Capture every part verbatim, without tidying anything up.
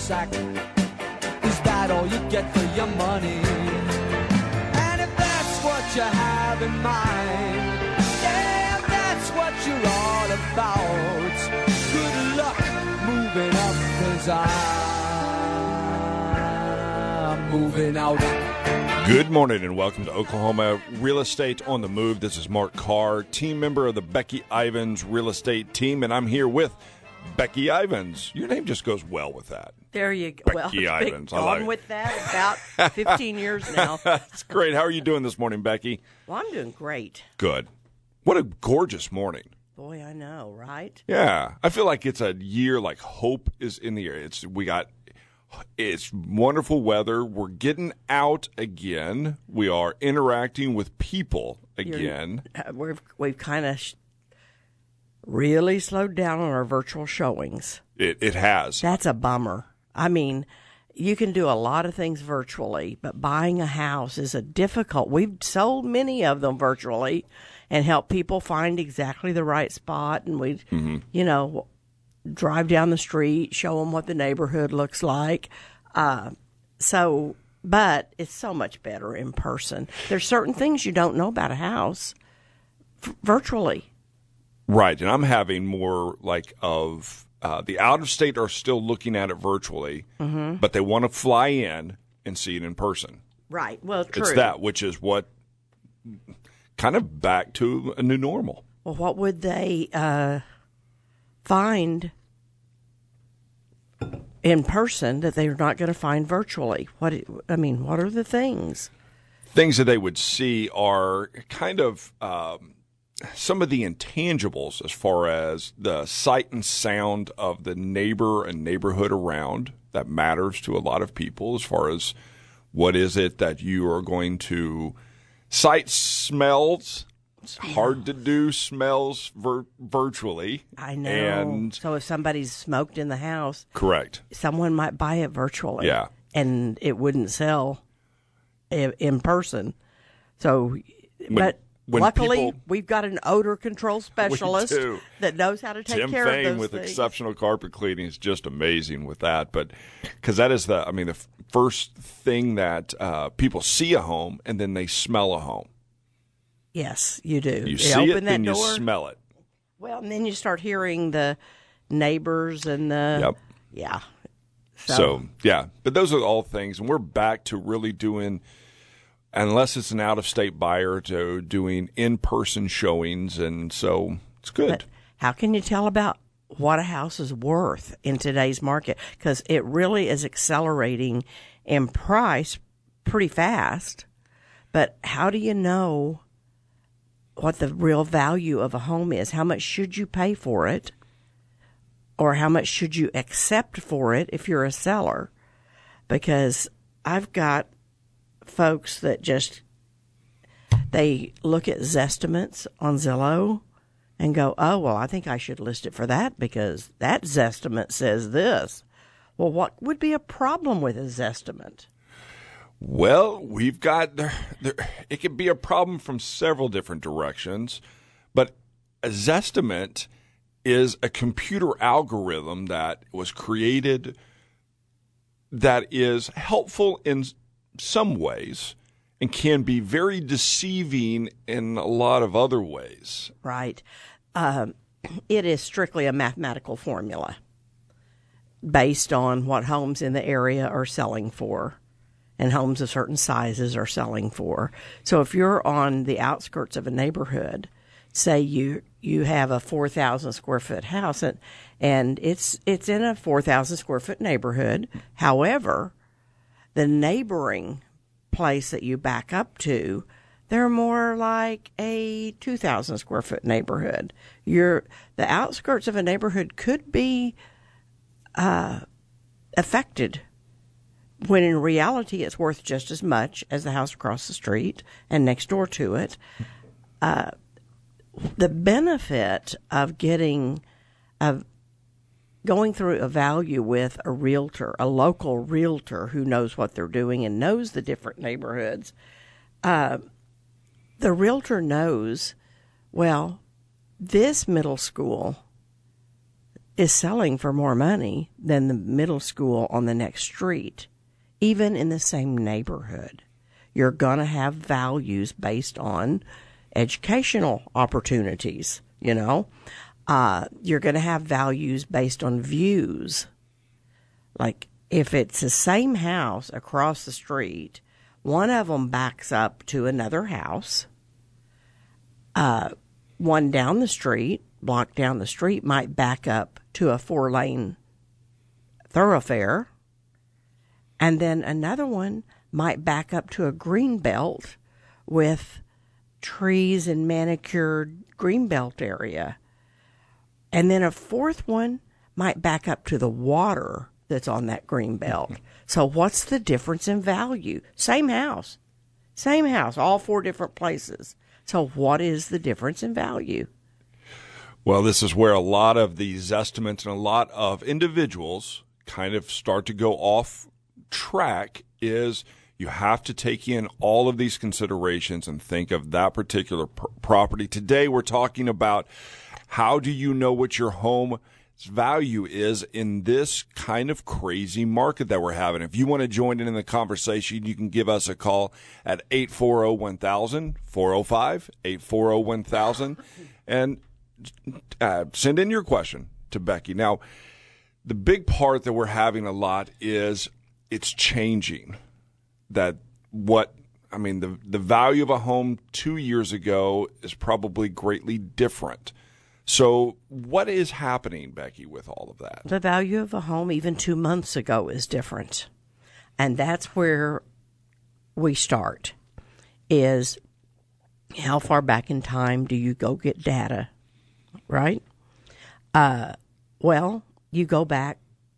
sack. Is that all you get for your money? And if that's what you have in mind, yeah, that's what you're all about. Good luck moving up, 'cause I'm moving out. Good morning and welcome to Oklahoma Real Estate on the Move. This is Mark Carr, team member of the Becky Ivins Real Estate team, and I'm here with Becky Ivins. Your name just goes well with that. There you go. Becky well, Ivins. Been I like gone it. with that about fifteen years now. That's great. How are you doing this morning, Becky? Well, I'm doing great. Good. What a gorgeous morning. Boy, I know, right? Yeah. I feel like it's a year like hope is in the air. It's we got it's wonderful weather. We're getting out again. We are interacting with people again. Uh, we've we've kind of sh- really slowed down on our virtual showings. It it has. That's a bummer. I mean, you can do a lot of things virtually, but buying a house is a difficult. We've sold many of them virtually and helped people find exactly the right spot. And we, mm-hmm. you know, drive down the street, show them what the neighborhood looks like. Uh, so, but it's so much better in person. There's certain things you don't know about a house f- virtually. Right. And I'm having more like of uh, the out of state are still looking at it virtually, mm-hmm. but they want to fly in and see it in person. Right. Well, true. It's that, which is what kind of back to a new normal. Well, what would they uh, find in person that they're not going to find virtually? What I mean, what are the things? Things that they would see are kind of um, some of the intangibles as far as the sight and sound of the neighbor and neighborhood around. That matters to a lot of people as far as what is it that you are going to sight, smells. It's hard to do smells vir- virtually. I know. And so if somebody's smoked in the house, correct, someone might buy it virtually. Yeah. And it wouldn't sell i- in person. So, when, but when luckily people, we've got an odor control specialist that knows how to take Tim care Fain of those with things. Exceptional Carpet Cleaning is just amazing with that. But because that is the, I mean, the f- first thing that uh, people see a home and then they smell a home. Yes, you do. You you see open it, that then you door, smell it. Well, and then you start hearing the neighbors and the Yep. yeah. So. So, yeah, but those are all things, and we're back to really doing, unless it's an out-of-state buyer, to doing in-person showings, and so it's good. but how can you tell about what a house is worth in today's market? Because it really is accelerating in price pretty fast. But how do you know what the real value of a home is? How much should you pay for it? Or how much should you accept for it if you're a seller? Because I've got folks that just, they look at Zestimates on Zillow and go, oh, well, I think I should list it for that because that Zestimate says this. Well, what would be a problem with a Zestimate? Well, we've got there, there. It could be a problem from several different directions, but a Zestimate is a computer algorithm that was created that is helpful in some ways and can be very deceiving in a lot of other ways. Right. Um, it is strictly a mathematical formula based on what homes in the area are selling for and homes of certain sizes are selling for. So if you're on the outskirts of a neighborhood, say you you have a four thousand square foot house and, and it's it's in a four thousand square foot neighborhood. However, the neighboring place that you back up to, they're more like a two thousand square foot neighborhood. You're, the outskirts of a neighborhood could be uh, affected when in reality it's worth just as much as the house across the street and next door to it. Uh, the benefit of getting, of going through a value with a realtor, a local realtor who knows what they're doing and knows the different neighborhoods, uh, the realtor knows, well, this middle school is selling for more money than the middle school on the next street, even in the same neighborhood. You're going to have values based on educational opportunities, you know. Uh, you're going to have values based on views. Like, if it's the same house across the street, one of them backs up to another house. Uh, one down the street, block down the street, might back up to a four-lane thoroughfare. And then another one might back up to a green belt with trees and manicured green belt area. And then a fourth one might back up to the water that's on that green belt. So what's the difference in value? Same house. Same house, all four different places. So what is the difference in value? Well, this is where a lot of these estimates and a lot of individuals kind of start to go off track. Is you have to take in all of these considerations and think of that particular pr- property. Today we're talking about how do you know what your home's value is in this kind of crazy market that we're having. If you want to join in in the conversation, you can give us a call at eight four zero, one thousand, four oh five, eight four zero, one thousand, and uh, send in your question to Becky. Now, the big part that we're having a lot is it's changing. That what, I mean, the the value of a home two years ago is probably greatly different. So what is happening, Becky, with all of that? The value of a home even two months ago is different. And that's where we start, is how far back in time do you go get data, right? Uh, well, you go back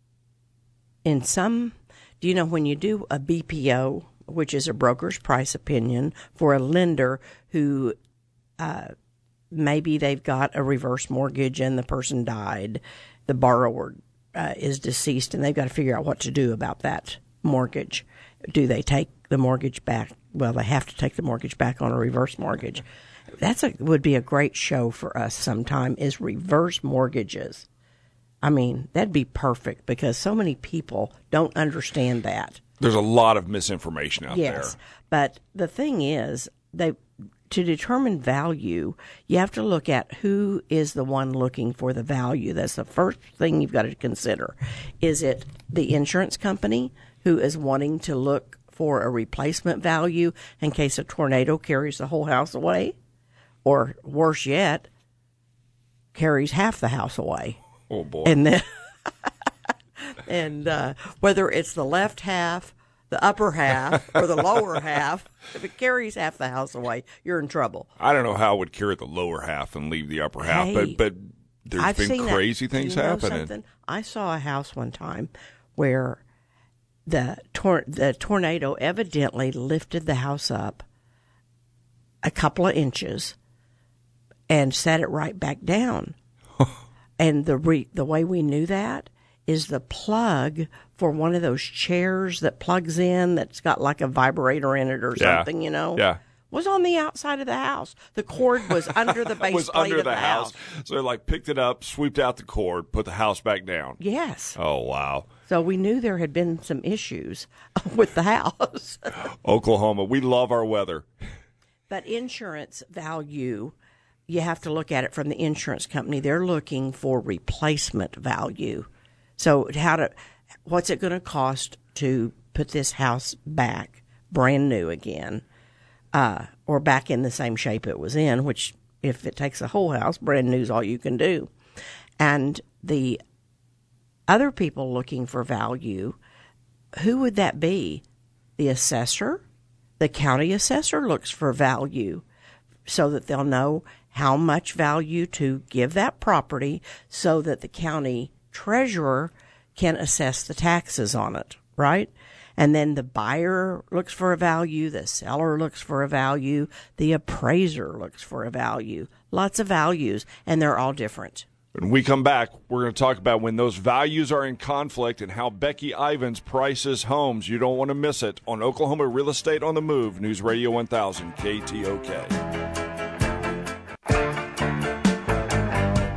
in some, do you know when you do a B P O, which is a broker's price opinion for a lender who uh, maybe they've got a reverse mortgage and the person died, the borrower uh, is deceased, and they've got to figure out what to do about that mortgage. Do they take the mortgage back? Well, they have to take the mortgage back on a reverse mortgage. That's a would be a great show for us sometime, is reverse mortgages. I mean, that'd be perfect because so many people don't understand that. There's a lot of misinformation out yes, there. Yes, but the thing is, they to determine value, you have to look at who is the one looking for the value. That's the first thing you've got to consider. Is it the insurance company who is wanting to look for a replacement value in case a tornado carries the whole house away? Or worse yet, carries half the house away. Oh, boy. And then, and uh, whether it's the left half, the upper half, or the lower half, if it carries half the house away, you're in trouble. I don't know how it would carry the lower half and leave the upper half, hey, but but there's I've been crazy that. things you know happening. Something? I saw a house one time where the tor- the tornado evidently lifted the house up a couple of inches and set it right back down. And the re- the way we knew that is the plug for one of those chairs that plugs in that's got like a vibrator in it or Yeah. something, you know, Yeah. was on the outside of the house. The cord was under the base was plate under of the, the house. house. So they like picked it up, swept out the cord, put the house back down. Yes. Oh, wow. So we knew there had been some issues with the house. Oklahoma, we love our weather. But insurance value, you have to look at it from the insurance company. They're looking for replacement value. So how to, what's it going to cost to put this house back brand new again, uh, or back in the same shape it was in, which if it takes a whole house, brand new is all you can do. And the other people looking for value, who would that be? The assessor? The county assessor looks for value so that they'll know how much value to give that property so that the county treasurer can assess the taxes on it, right? And then the buyer looks for a value, the seller looks for a value, the appraiser looks for a value. Lots of values, and they're all different. When we come back, we're going to talk about when those values are in conflict and how Becky Ivins prices homes. You don't want to miss it on Oklahoma Real Estate on the Move, News Radio one thousand, K T O K.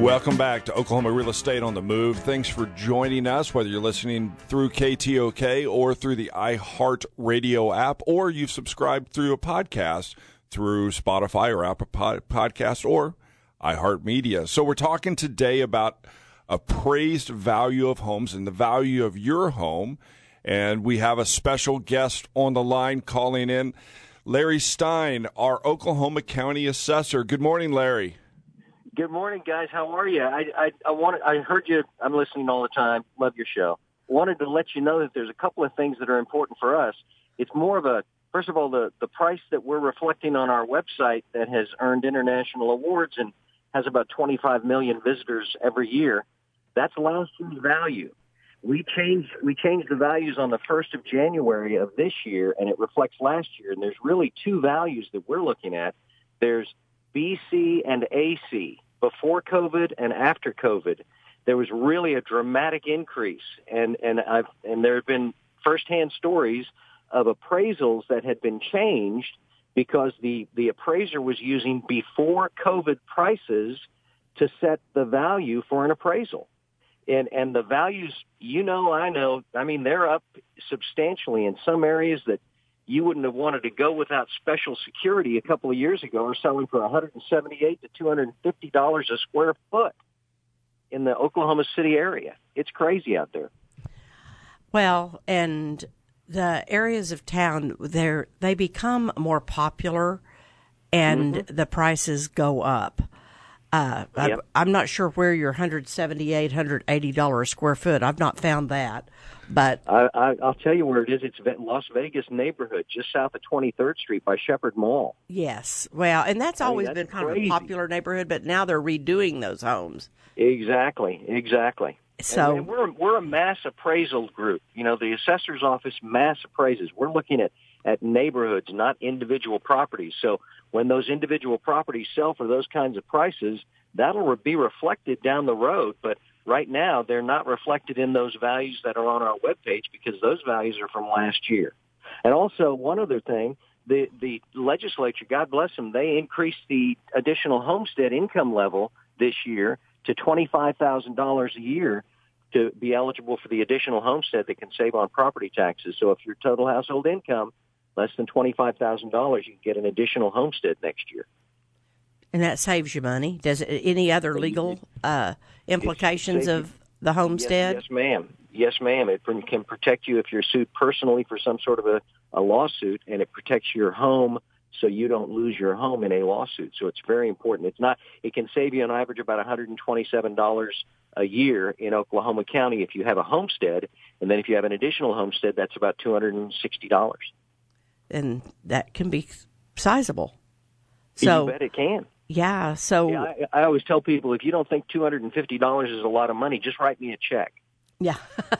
Welcome back to Oklahoma Real Estate on the Move. Thanks for joining us, whether you're listening through K T O K or through the iHeart Radio app, or you've subscribed through a podcast through Spotify or Apple Pod- Podcast or iHeartMedia. So we're talking today about appraised value of homes and the value of your home. And we have a special guest on the line calling in, Larry Stein, our Oklahoma County Assessor. Good morning, Larry. Good morning, guys. How are you? I I, I wanted, I heard you. I'm listening all the time. Love your show. Wanted to let you know that there's a couple of things that are important for us. It's more of a, first of all, the, the price that we're reflecting on our website that has earned international awards and has about twenty-five million visitors every year. That's last year's value. We changed we changed the values on the first of January of this year, and it reflects last year. And there's really two values that we're looking at. There's B C and A C. Before COVID and after COVID, there was really a dramatic increase, and and I've and there have been firsthand stories of appraisals that had been changed because the the appraiser was using before COVID prices to set the value for an appraisal, and and the values, you know, I know, I mean, they're up substantially in some areas that you wouldn't have wanted to go without special security a couple of years ago, are selling for one hundred seventy-eight to two hundred fifty dollars a square foot in the Oklahoma City area. It's crazy out there. Well, and the areas of town, they're, they become more popular, and mm-hmm. the prices go up. Uh, yep. I, I'm not sure where your one hundred seventy-eight dollars, one hundred eighty dollars a square foot. I've not found that. But I, I, I'll tell you where it is. It's Las Vegas neighborhood, just south of twenty-third Street by Shepherd Mall. Yes. Well, and that's I mean, always that's been kind crazy. of a popular neighborhood, but now they're redoing those homes. Exactly, exactly. So and we're we're a mass appraisal group. You know, the assessor's office mass appraises. We're looking at, at neighborhoods, not individual properties. So when those individual properties sell for those kinds of prices, that'll be reflected down the road. But right now, they're not reflected in those values that are on our webpage because those values are from last year. And also, one other thing, the, the legislature, God bless them, they increased the additional homestead income level this year to twenty-five thousand dollars a year to be eligible for the additional homestead that can save on property taxes. So if your total household income less than twenty-five thousand dollars, you can get an additional homestead next year. And that saves you money. Does it, any other legal uh, implications of the homestead? Yes, yes, ma'am. Yes, ma'am. It can protect you if you're sued personally for some sort of a, a lawsuit, and it protects your home so you don't lose your home in a lawsuit. So it's very important. It's not. It can save you on average about one hundred twenty-seven dollars a year in Oklahoma County if you have a homestead, and then if you have an additional homestead, that's about two hundred sixty dollars. And that can be sizable. So you bet it can. Yeah, so yeah, I, I always tell people, if you don't think two hundred fifty dollars is a lot of money, just write me a check. Yeah.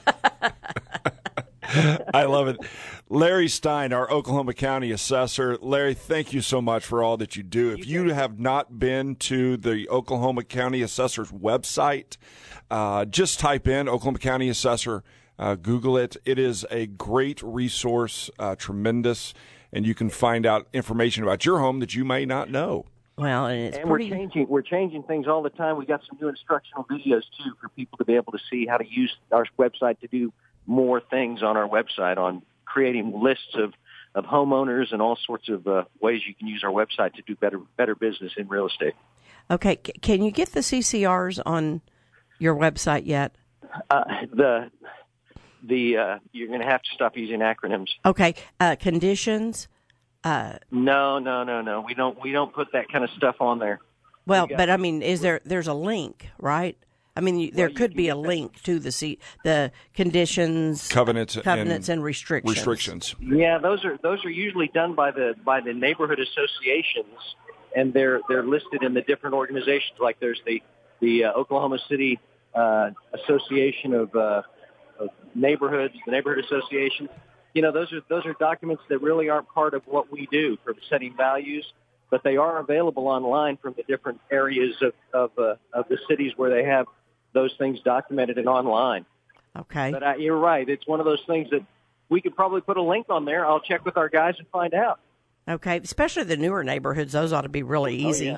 I love it. Larry Stein, our Oklahoma County Assessor. Larry, thank you so much for all that you do. If you have not been to the Oklahoma County Assessor's website, uh, just type in Oklahoma County Assessor, uh, Google it. It is a great resource, uh, tremendous, and you can find out information about your home that you may not know. Well, and it's and pretty... we're changing we're changing things all the time. We got some new instructional videos too for people to be able to see how to use our website to do more things on our website, on creating lists of, of homeowners and all sorts of uh, ways you can use our website to do better better business in real estate. Okay, C- can you get the C C Rs on your website yet? Uh, the the uh, you're going to have to stop using acronyms. Okay, uh, conditions. Uh, no, no, no, no. We don't. We don't put that kind of stuff on there. Well, we but I mean, is there? There's a link, right? I mean, you, there well, could be a link to the C, the conditions, covenants, covenants, and, and restrictions. Restrictions. Yeah, those are those are usually done by the by the neighborhood associations, and they're they're listed in the different organizations. Like there's the the uh, Oklahoma City uh, Association of, uh, of Neighborhoods, the neighborhood associations. You know, those are those are documents that really aren't part of what we do for setting values, but they are available online from the different areas of of, uh, of the cities where they have those things documented and online. Okay. But uh, you're right. It's one of those things that we could probably put a link on there. I'll check with our guys and find out. Okay, especially the newer neighborhoods; those ought to be really easy. Oh,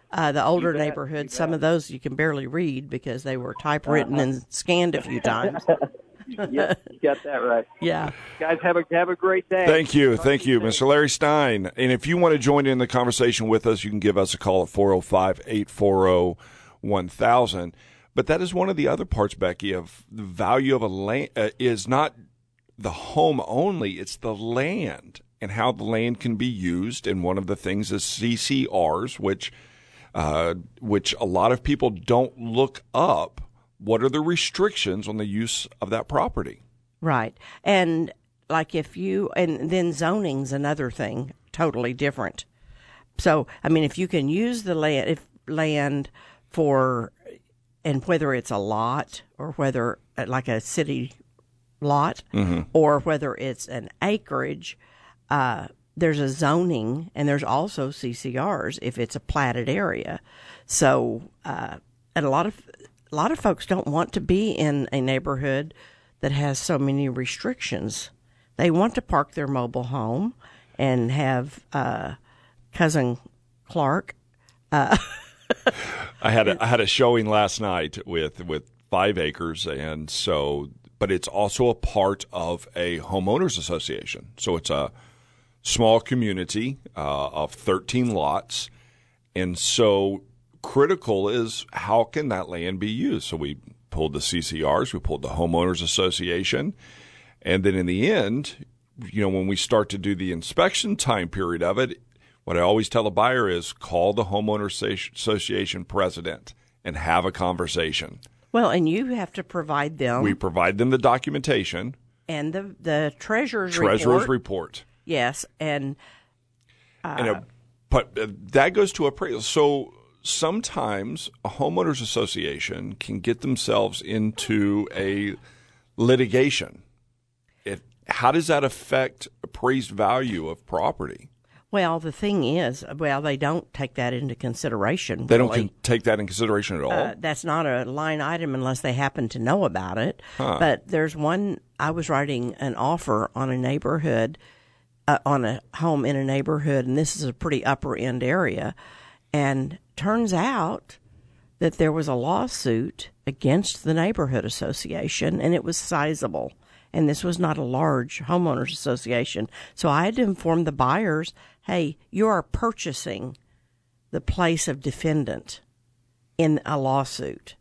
Uh, the older You bet, neighborhoods, you some bet. of those you can barely read because they were typewritten Uh-huh. and scanned a few times. Yeah, you got that right. Yeah. Guys, have a have a great day. Thank you. Talk Thank to you, soon. Mister Larry Stein. And if you want to join in the conversation with us, you can give us a call at four oh five, eight four oh, one thousand. But that is one of the other parts, Becky, of the value of a land uh, is not the home only, it's the land and how the land can be used. And one of the things is C C Rs, which uh, which a lot of people don't look up. What are the restrictions on the use of that property? Right. And like if you, and then zoning's another thing, totally different. So, I mean, if you can use the land, if land for, and whether it's a lot or whether uh, like a city lot Mm-hmm. or whether it's an acreage, uh, there's a zoning and there's also C C Rs if it's a platted area. So, uh, and a lot of, a lot of folks don't want to be in a neighborhood that has so many restrictions. They want to park their mobile home and have uh, cousin Clark. I had a, I had a showing last night with with five acres, and so, but it's also a part of a homeowners association. So it's a small community uh, of thirteen lots, and so critical is how can that land be used. So we pulled the C C Rs, we pulled the homeowners association, and then in the end, you know, when we start to do the inspection time period of it, what I always tell a buyer is call the homeowners association president and have a conversation. Well, and you have to provide them We provide them the documentation, and the the treasurer's treasurer's report. report. Yes, and and a, but uh, that goes to appraisal. So sometimes a homeowners association can get themselves into a litigation. It, how does that affect appraised value of property? well, the thing is, well, they don't take that into consideration. They don't really. con- take that in consideration at all. Uh, that's not a line item unless they happen to know about it. Huh. But there's one, I was writing an offer on a neighborhood, uh, on a home in a neighborhood, and this is a pretty upper end area. And turns out that there was a lawsuit against the neighborhood association, and it was sizable. And this was not a large homeowners association. So I had to inform the buyers, hey, you are purchasing the place of defendant in a lawsuit.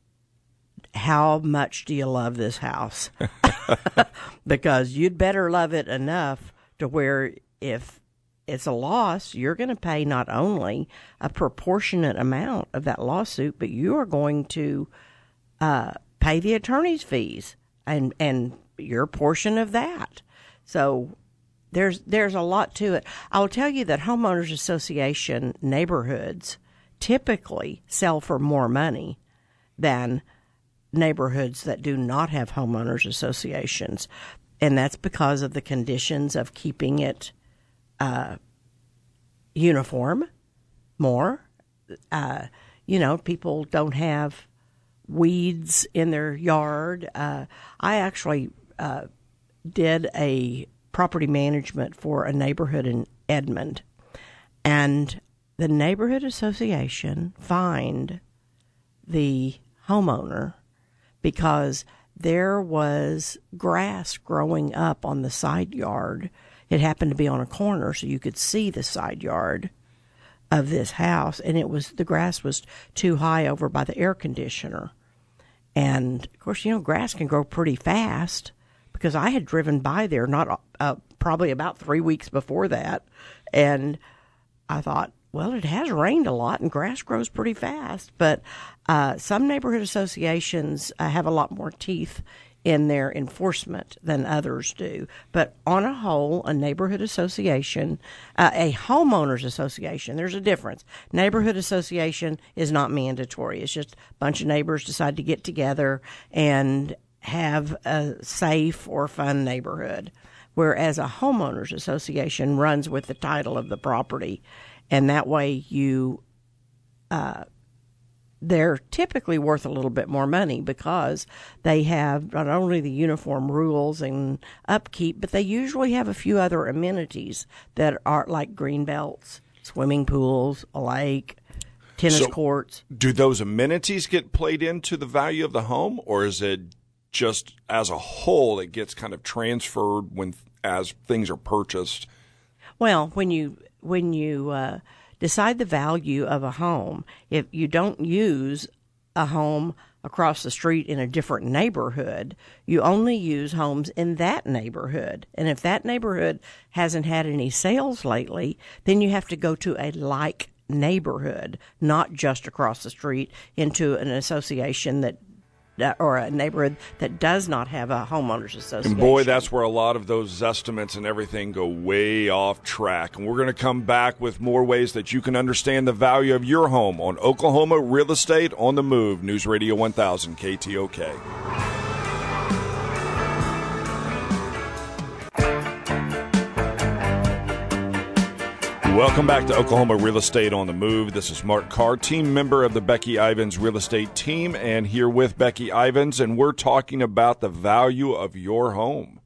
How much do you love this house? Because you'd better love it enough to where if it's a loss, you're going to pay not only a proportionate amount of that lawsuit, but you are going to uh, pay the attorney's fees and and your portion of that. So there's there's a lot to it. I will tell you that homeowners association neighborhoods typically sell for more money than neighborhoods that do not have homeowners associations, and that's because of the conditions of keeping it uh, uniform more. Uh, you know, people don't have weeds in their yard. Uh, I actually uh, did a property management for a neighborhood in Edmond, and the neighborhood association fined the homeowner because there was grass growing up on the side yard. It happened to be on a corner, so you could see the side yard of this house, and it was the grass was too high over by the air conditioner. And of course, you know, grass can grow pretty fast, because I had driven by there not uh, probably about three weeks before that, and I thought, well, it has rained a lot and grass grows pretty fast. But uh, some neighborhood associations uh, have a lot more teeth in their enforcement than others do. But on a whole, a neighborhood association, uh, a homeowners association, there's a difference. Neighborhood association is not mandatory. It's just a bunch of neighbors decide to get together and have a safe or fun neighborhood. Whereas a homeowners association runs with the title of the property. And that way you, uh, they're typically worth a little bit more money because they have not only the uniform rules and upkeep, but they usually have a few other amenities that are like green belts, swimming pools, a lake, tennis So, courts. Do those amenities get played into the value of the home, or is it just as a whole it gets kind of transferred when as things are purchased? Well, when you when you uh, decide the value of a home, if you don't use a home across the street in a different neighborhood, you only use homes in that neighborhood. And if that neighborhood hasn't had any sales lately, then you have to go to a like neighborhood, not just across the street into an association that or a neighborhood that does not have a homeowners association. And boy, that's where a lot of those estimates and everything go way off track. And we're going to come back with more ways that you can understand the value of your home on Oklahoma Real Estate on the Move. News Radio one thousand K T O K. Welcome back to Oklahoma Real Estate on the Move. This is Mark Carr, team member of the Becky Ivins Real Estate team, and here with Becky Ivins, and we're talking about the value of your home.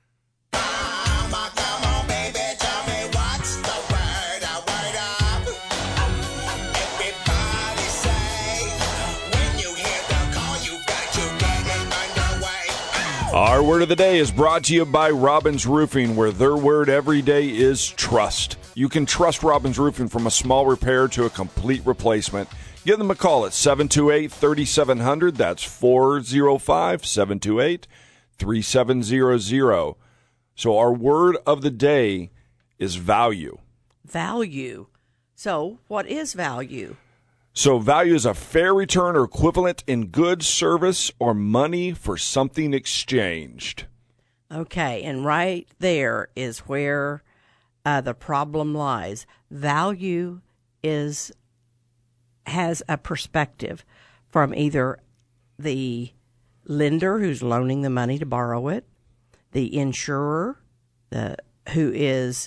Our word of the day is brought to you by Robbins Roofing, where their word every day is trust. You can trust Robbins Roofing from a small repair to a complete replacement. Give them a call at seven two eight, three seven zero zero. That's four oh five, seven two eight, three seven zero zero. So our word of the day is value. Value. So what is value? So value is a fair return or equivalent in goods, service, or money for something exchanged. Okay, and right there is where uh, the problem lies. Value is has a perspective from either the lender who's loaning the money to borrow it, the insurer the, who is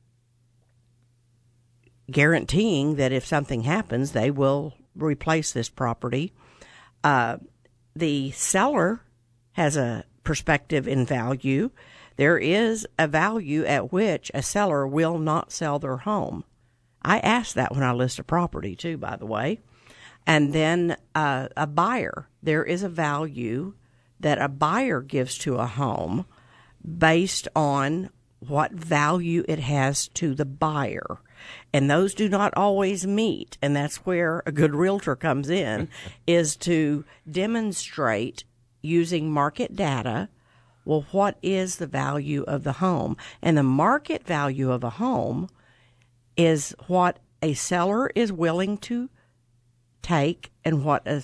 guaranteeing that if something happens, they will replace this property. Uh, the seller has a perspective in value. There is a value at which a seller will not sell their home. I ask that when I list a property, too, by the way. And then uh, a buyer. There is a value that a buyer gives to a home based on what value it has to the buyer. And those do not always meet. And that's where a good realtor comes in, is to demonstrate using market data, well, what is the value of the home? And the market value of a home is what a seller is willing to take and what a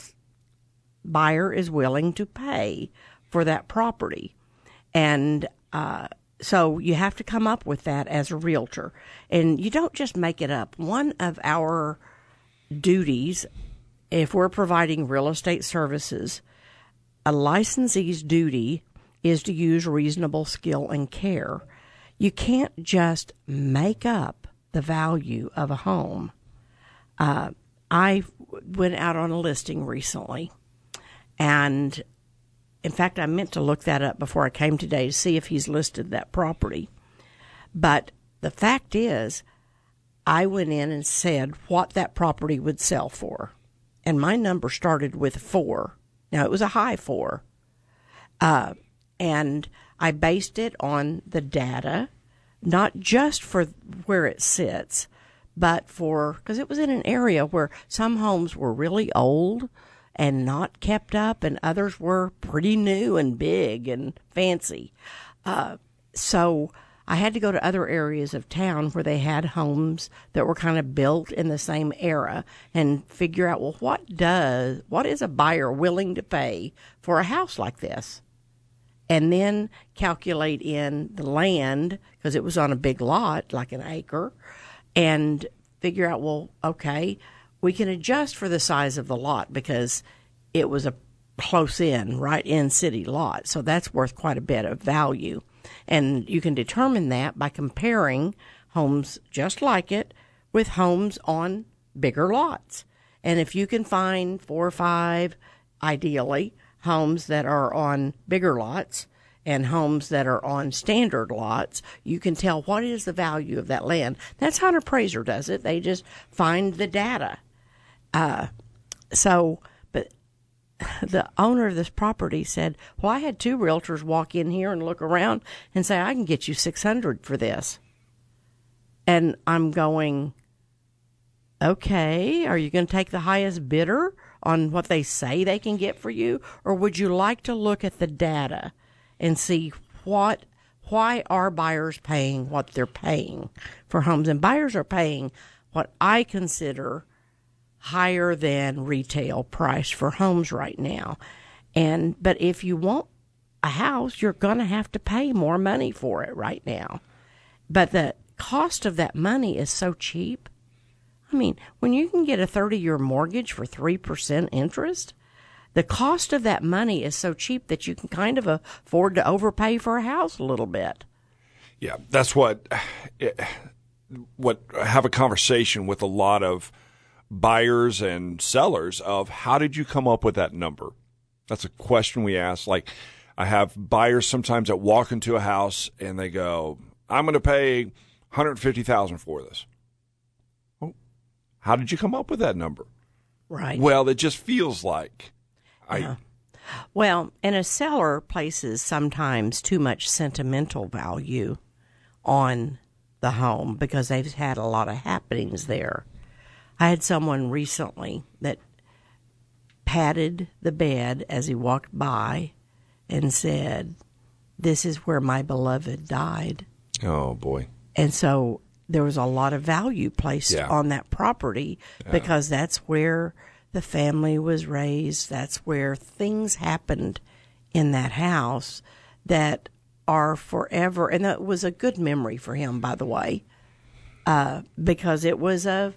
buyer is willing to pay for that property. And uh So you have to come up with that as a realtor. And you don't just make it up. One of our duties, if we're providing real estate services, a licensee's duty is to use reasonable skill and care. You can't just make up the value of a home. Uh, I went out on a listing recently, and in fact, I meant to look that up before I came today to see if he's listed that property. But the fact is, I went in and said what that property would sell for. And my number started with four. Now, it was a high four. Uh, and I based it on the data, not just for where it sits, but for, because it was in an area where some homes were really old and not kept up, and others were pretty new and big and fancy. Uh, so I had to go to other areas of town where they had homes that were kind of built in the same era and figure out, well, what does, what is a buyer willing to pay for a house like this? And then calculate in the land, because it was on a big lot, like an acre, and figure out, well, okay, we can adjust for the size of the lot because it was a close in, right in city lot. So that's worth quite a bit of value. And you can determine that by comparing homes just like it with homes on bigger lots. And if you can find four or five, ideally, homes that are on bigger lots and homes that are on standard lots, you can tell what is the value of that land. That's how an appraiser does it. They just find the data. Uh, so, but the owner of this property said, well, I had two realtors walk in here and look around and say, I can get you six hundred for this. And I'm going, okay, are you going to take the highest bidder on what they say they can get for you? Or would you like to look at the data and see what, why are buyers paying what they're paying for homes? And buyers are paying what I consider higher than retail price for homes right now. And, but if you want a house, you're going to have to pay more money for it right now. But the cost of that money is so cheap. I mean, when you can get a thirty-year mortgage for three percent interest, the cost of that money is so cheap that you can kind of afford to overpay for a house a little bit. Yeah, that's what, what I have a conversation with a lot of buyers and sellers of, how did you come up with that number? That's a question we ask. Like, I have buyers sometimes that walk into a house and they go, I'm going to pay one hundred fifty thousand dollars for this. Well, how did you come up with that number? Right. Well, it just feels like I. Yeah. Well, and a seller places sometimes too much sentimental value on the home because they've had a lot of happenings there. I had someone recently that patted the bed as he walked by and said, this is where my beloved died. Oh, boy. And so there was a lot of value placed Yeah. on that property Yeah. because that's where the family was raised. That's where things happened in that house that are forever. And that was a good memory for him, by the way, uh, because it was a,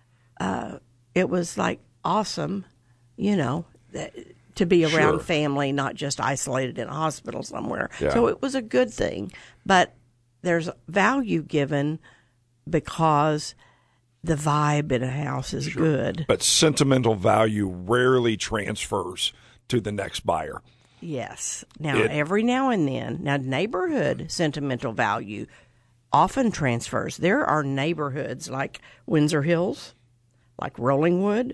uh, it was like awesome, you know, that, to be around Sure. family, not just isolated in a hospital somewhere. Yeah. So it was a good thing. But there's value given because the vibe in a house is Sure. good. But sentimental value rarely transfers to the next buyer. Yes. Now, It- every now and then, now neighborhood sentimental value often transfers. There are neighborhoods like Windsor Hills, like Rollingwood,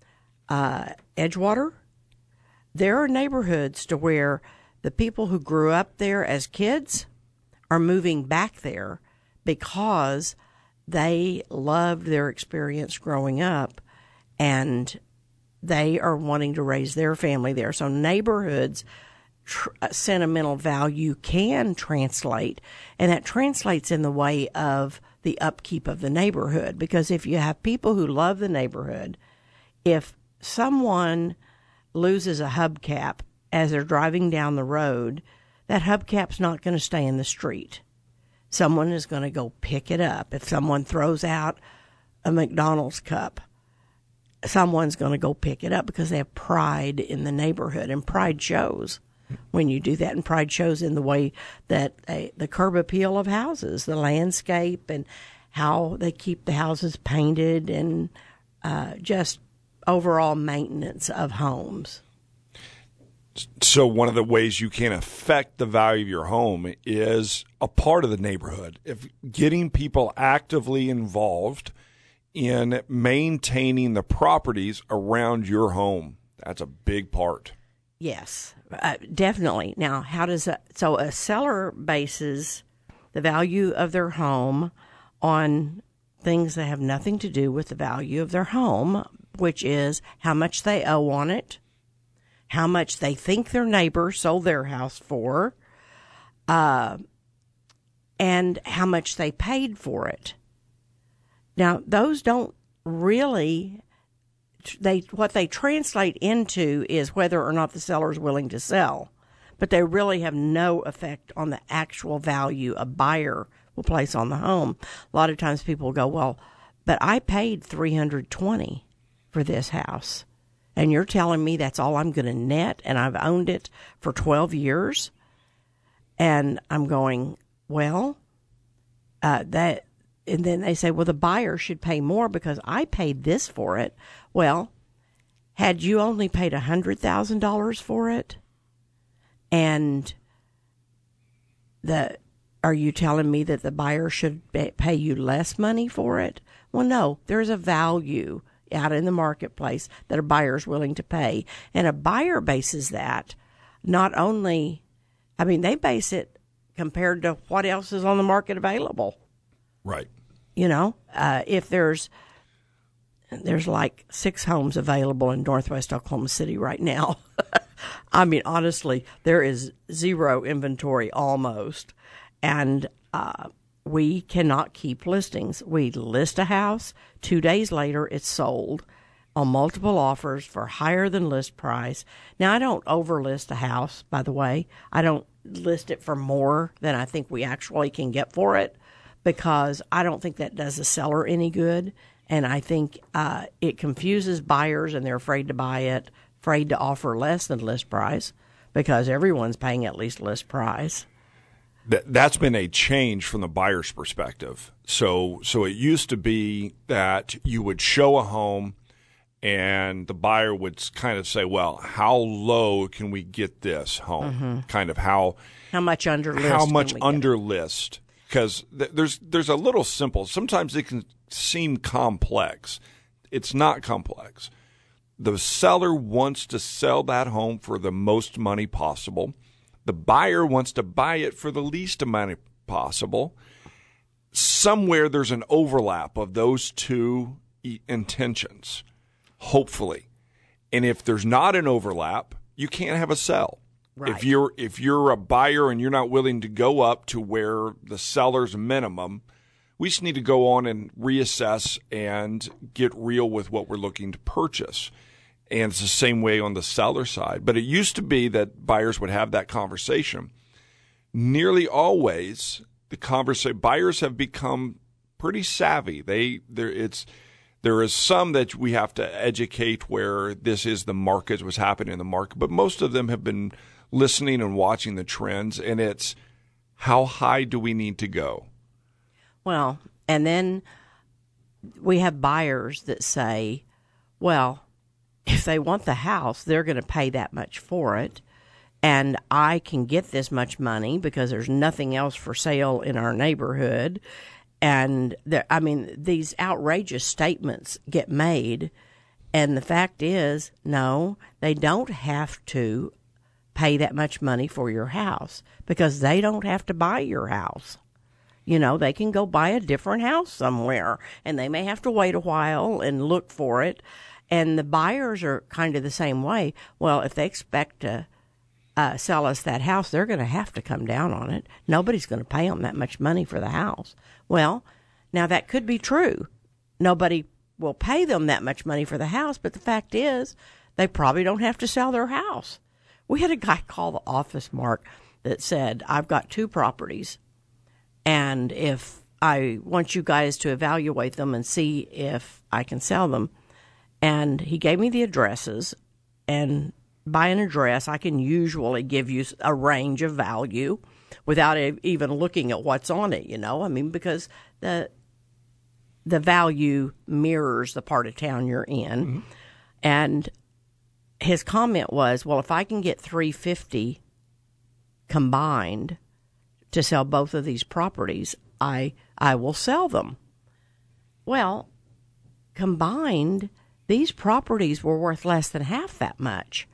uh, Edgewater. There are neighborhoods to where the people who grew up there as kids are moving back there because they loved their experience growing up and they are wanting to raise their family there. So neighborhoods, tr- sentimental value can translate, and that translates in the way of the upkeep of the neighborhood. Because if you have people who love the neighborhood, if someone loses a hubcap as they're driving down the road, that hubcap's not going to stay in the street. Someone is going to go pick it up. If someone throws out a McDonald's cup, someone's going to go pick it up because they have pride in the neighborhood, and pride shows when you do that, and pride shows in the way that they, the curb appeal of houses, the landscape, and how they keep the houses painted, and uh, just overall maintenance of homes. So one of the ways you can affect the value of your home is a part of the neighborhood. If getting people actively involved in maintaining the properties around your home, that's a big part. Yes, uh, definitely. Now, how does a, so a seller bases the value of their home on things that have nothing to do with the value of their home, which is how much they owe on it, how much they think their neighbor sold their house for, uh, and how much they paid for it. Now, those don't really, they what they translate into is whether or not the seller is willing to sell, but they really have no effect on the actual value a buyer will place on the home. A lot of times people go, well, but I paid three hundred twenty dollars for this house, and you're telling me that's all I'm going to net, and I've owned it for twelve years? And I'm going, well, uh, that, and then they say, well, the buyer should pay more because I paid this for it. Well, had you only paid one hundred thousand dollars for it, and the, are you telling me that the buyer should pay you less money for it? Well, no, there's a value out in the marketplace that a buyer's willing to pay. And a buyer bases that not only, I mean, they base it compared to what else is on the market available. Right. You know, uh, if there's there's like six homes available in Northwest Oklahoma City right now. I mean, honestly, there is zero inventory almost. And uh, we cannot keep listings. We list a house. Two days later, it's sold on multiple offers for higher than list price. Now, I don't overlist a house, by the way. I don't list it for more than I think we actually can get for it, because I don't think that does the seller any good. And I think uh, it confuses buyers, and they're afraid to buy it, afraid to offer less than list price, because everyone's paying at least list price. That, that's been a change from the buyer's perspective. So, so it used to be that you would show a home and the buyer would kind of say, well, how low can we get this home? Mm-hmm. Kind of how how much under list? How much under list? Because th- there's there's a little simple. Sometimes it can seem complex. It's not complex. The seller wants to sell that home for the most money possible. The buyer wants to buy it for the least amount possible. Somewhere there's an overlap of those two e- intentions, hopefully. And if there's not an overlap, you can't have a sell. Right. If you're if you're a buyer and you're not willing to go up to where the seller's minimum, we just need to go on and reassess and get real with what we're looking to purchase. And it's the same way on the seller side. But it used to be that buyers would have that conversation. Nearly always, the conversation buyers have become pretty savvy. They there it's there is some that we have to educate where this is the market, what's happening in the market. But most of them have been listening and watching the trends, and it's how high do we need to go? Well, and then we have buyers that say, well, if they want the house, they're going to pay that much for it, and I can get this much money because there's nothing else for sale in our neighborhood. And there, I mean, these outrageous statements get made, and the fact is, no, they don't have to pay that much money for your house because they don't have to buy your house. You know, they can go buy a different house somewhere, and they may have to wait a while and look for it. And the buyers are kind of the same way. Well, if they expect to uh, sell us that house, they're going to have to come down on it. Nobody's going to pay them that much money for the house. Well, now that could be true. Nobody will pay them that much money for the house, but the fact is they probably don't have to sell their house. We had a guy call the office, Mark, that said, I've got two properties, and if I want you guys to evaluate them and see if I can sell them. And he gave me the addresses, and by an address, I can usually give you a range of value without even looking at what's on it, you know? I mean, because the the value mirrors the part of town you're in. Mm-hmm. And his comment was, well, if I can get three hundred fifty dollars combined to sell both of these properties, I I will sell them. Well, combined, these properties were worth less than half that much.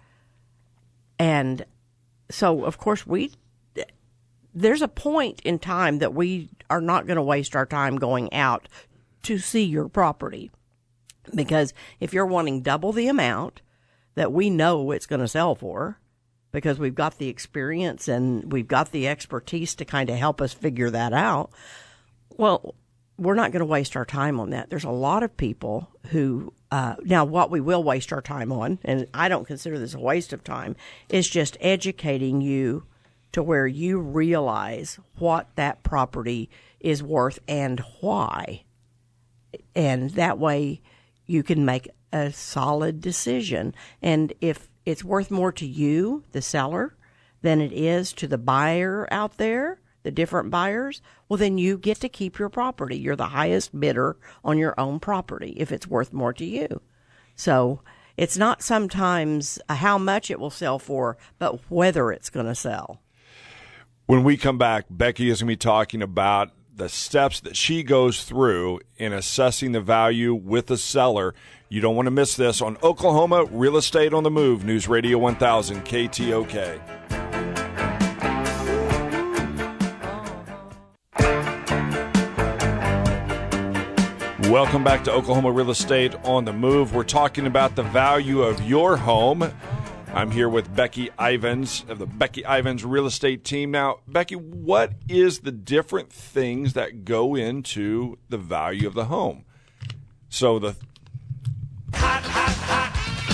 And so, of course, we there's a point in time that we are not going to waste our time going out to see your property. Because if you're wanting double the amount that we know it's going to sell for, because we've got the experience and we've got the expertise to kind of help us figure that out, well, we're not going to waste our time on that. There's a lot of people who, uh, now what we will waste our time on, and I don't consider this a waste of time, is just educating you to where you realize what that property is worth and why. And that way you can make a solid decision. And if it's worth more to you, the seller, than it is to the buyer out there, the different buyers, well, then you get to keep your property. You're the highest bidder on your own property if it's worth more to you. So it's not sometimes how much it will sell for, but whether it's going to sell. When we come back, Becky is going to be talking about the steps that she goes through in assessing the value with the seller You don't want to miss this on Oklahoma Real Estate on the Move, News Radio one thousand K T O K. Welcome back to Oklahoma Real Estate on the Move. We're talking about the value of your home. I'm here with Becky Ivins of the Becky Ivins Real Estate Team. Now, Becky, what is the different things that go into the value of the home? So the hot, hot, hot.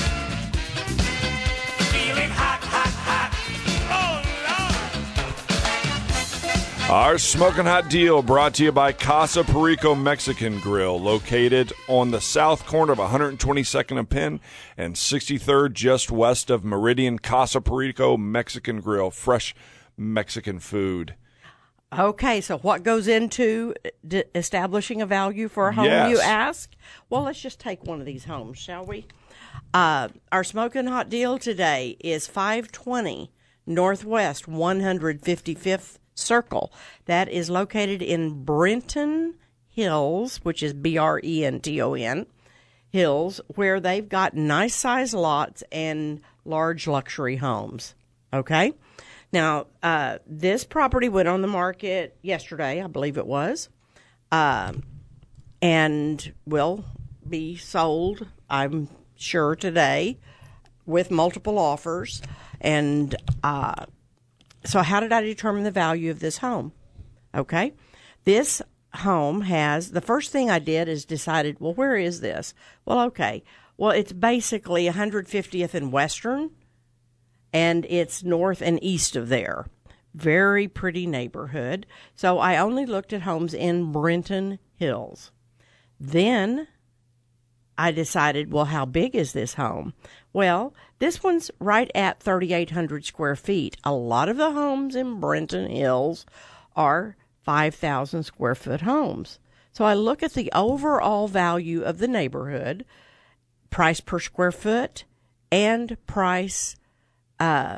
Feeling hot, hot, hot. Oh, Lord. Our Smoking Hot deal brought to you by Casa Perico Mexican Grill, located on the south corner of one hundred twenty-second and Penn and sixty-third, just west of Meridian. Casa Perico Mexican Grill, fresh Mexican food. Okay, so what goes into d- establishing a value for a home, yes. you ask? Well, let's just take one of these homes, shall we? Uh, our Smoking Hot deal today is five twenty Northwest one hundred fifty-fifth Circle. That is located in Brenton Hills, which is B R E N T O N, Hills, where they've got nice-sized lots and large luxury homes. Okay? Now, uh, this property went on the market yesterday, I believe it was, um, and will be sold, I'm sure, today with multiple offers. And uh, so how did I determine the value of this home? Okay. This home has, the first thing I did is decided, well, where is this? Well, okay. Well, it's basically one hundred fiftieth and Western, and it's north and east of there. Very pretty neighborhood. So I only looked at homes in Brenton Hills. Then I decided, well, how big is this home? Well, this one's right at thirty-eight hundred square feet. A lot of the homes in Brenton Hills are five thousand square foot homes. So I look at the overall value of the neighborhood, price per square foot, and price Uh,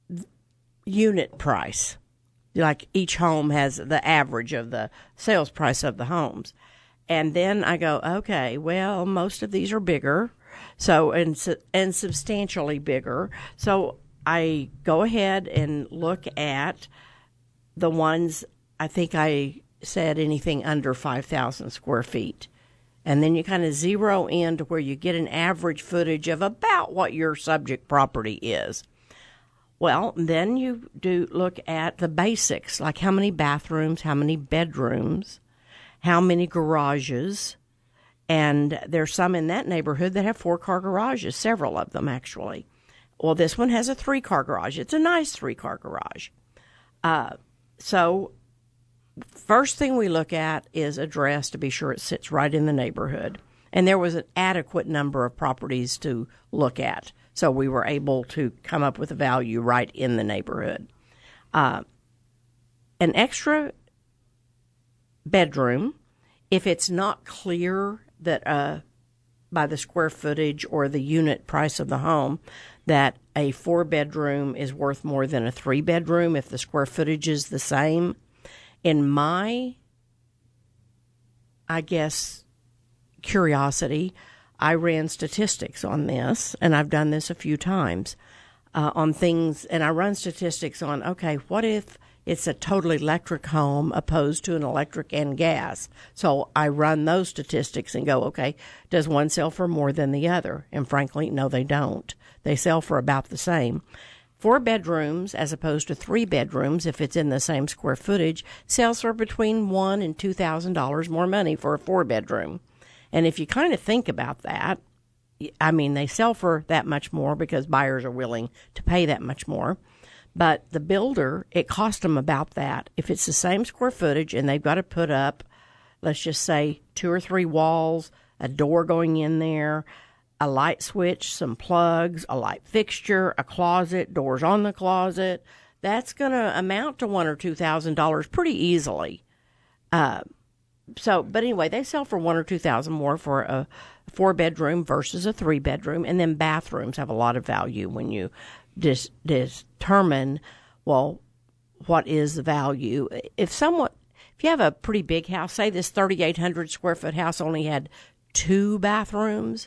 unit price. Like each home has the average of the sales price of the homes. And then I go, okay, well, most of these are bigger, so and and substantially bigger. So I go ahead and look at the ones, I think I said anything under five thousand square feet. And then you kind of zero in to where you get an average footage of about what your subject property is. Well, then you do look at the basics, like how many bathrooms, how many bedrooms, how many garages, and there's some in that neighborhood that have four-car garages, several of them actually. Well, this one has a three-car garage. It's a nice three-car garage. Uh, so first thing we look at is address to be sure it sits right in the neighborhood. And there was an adequate number of properties to look at. So we were able to come up with a value right in the neighborhood. Uh, an extra bedroom, if it's not clear that uh, by the square footage or the unit price of the home that a four-bedroom is worth more than a three-bedroom if the square footage is the same, in my, I guess, curiosity, I ran statistics on this, and I've done this a few times, uh, on things, and I run statistics on, okay, what if it's a totally electric home opposed to an electric and gas? So I run those statistics and go, okay, does one sell for more than the other? And frankly, no, they don't. They sell for about the same. Four bedrooms, as opposed to three bedrooms, if it's in the same square footage, sells for between one and two thousand dollars more money for a four bedroom. And if you kind of think about that, I mean, they sell for that much more because buyers are willing to pay that much more. But the builder, it cost them about that. If it's the same square footage and they've got to put up, let's just say, two or three walls, a door going in there, a light switch, some plugs, a light fixture, a closet, doors on the closet, that's going to amount to one or two thousand dollars pretty easily. Uh, So, but anyway, they sell for one or two thousand more for a four bedroom versus a three bedroom, and then bathrooms have a lot of value when you dis- determine, well, what is the value? If someone, if you have a pretty big house, say this thirty-eight hundred square foot house only had two bathrooms,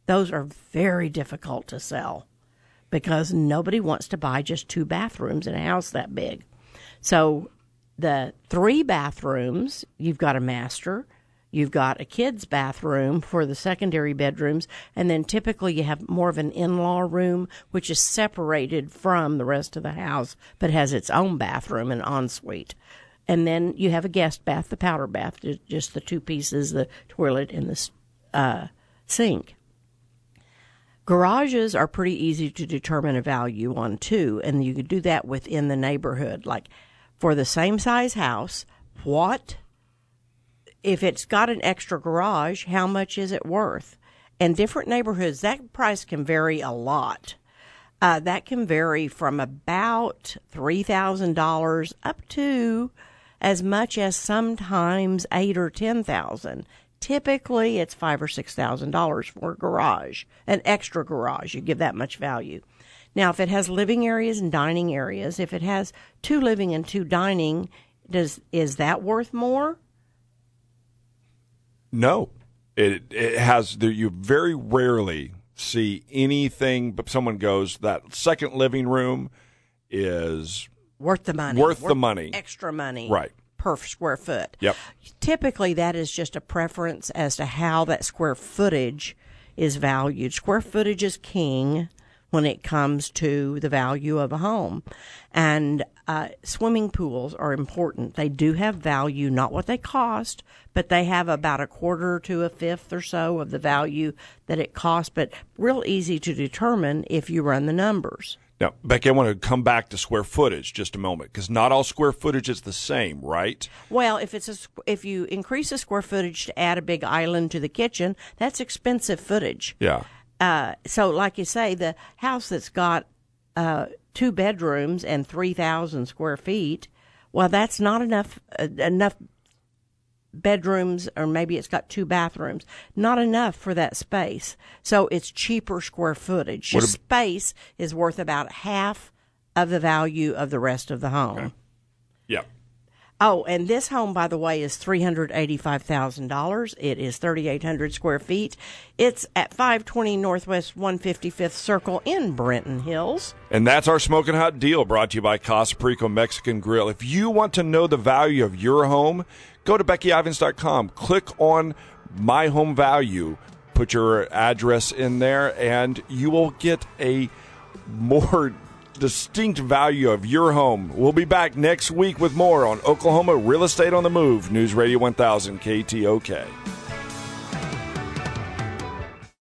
those are very difficult to sell because nobody wants to buy just two bathrooms in a house that big. So the three bathrooms, you've got a master, you've got a kid's bathroom for the secondary bedrooms, and then typically you have more of an in-law room, which is separated from the rest of the house, but has its own bathroom and ensuite. And then you have a guest bath, the powder bath, just the two pieces, the toilet and the uh, sink. Garages are pretty easy to determine a value on, too, and you could do that within the neighborhood. Like, for the same size house, what, if it's got an extra garage, how much is it worth? And different neighborhoods, that price can vary a lot. Uh, that can vary from about three thousand dollars up to as much as sometimes eight thousand or ten thousand dollars. Typically, it's five thousand or six thousand dollars for a garage, an extra garage. You give that much value. Now, if it has living areas and dining areas, if it has two living and two dining, does is that worth more? No. It it has. You very rarely see anything, but someone goes, that second living room is worth the money. Worth, worth the money. Extra money. Right. Per square foot. Yep. Typically, that is just a preference as to how that square footage is valued. Square footage is king when it comes to the value of a home. And uh, swimming pools are important. They do have value, not what they cost, but they have about a quarter to a fifth or so of the value that it costs, but real easy to determine if you run the numbers. Now, Becky, I want to come back to square footage just a moment, because not all square footage is the same, right? Well, if it's a, if you increase the square footage to add a big island to the kitchen, that's expensive footage. Yeah. Uh, so, like you say, the house that's got uh, two bedrooms and three thousand square feet, well, that's not enough uh, enough bedrooms, or maybe it's got two bathrooms. Not enough for that space. So it's cheaper square footage. Just space is worth about half of the value of the rest of the home. Okay. Yeah. Oh, and this home, by the way, is three hundred eighty-five thousand dollars. It is thirty-eight hundred square feet. It's at five twenty Northwest one hundred fifty-fifth Circle in Brenton Hills. And that's our Smoking Hot deal, brought to you by Casa Perico Mexican Grill. If you want to know the value of your home, go to Becky Ivins dot com. Click on My Home Value. Put your address in there, and you will get a more distinct value of your home. We'll be back next week with more on Oklahoma Real Estate on the Move. News Radio one thousand K T O K.